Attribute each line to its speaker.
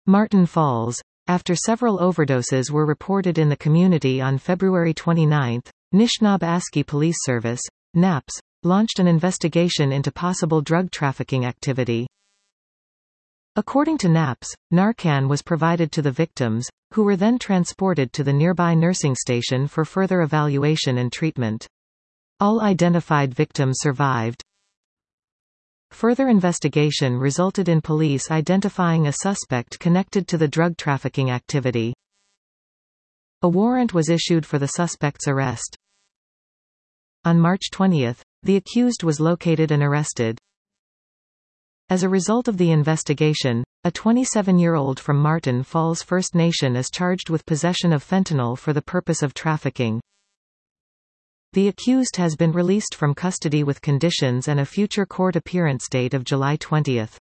Speaker 1: Martin Falls. After several overdoses were reported in the community on February 29, Nishnawbe-Aski Police Service, NAPS, launched an investigation into possible drug trafficking activity. According to NAPS, Narcan was provided to the victims, who were then transported to the nearby nursing station for further evaluation and treatment. All identified victims survived. Further investigation resulted in police identifying a suspect connected to the drug trafficking activity. A warrant was issued for the suspect's arrest. On March 20, the accused was located and arrested. As a result of the investigation, a 27-year-old from Martin Falls First Nation is charged with possession of fentanyl for the purpose of trafficking. The accused has been released from custody with conditions and a future court appearance date of July 20.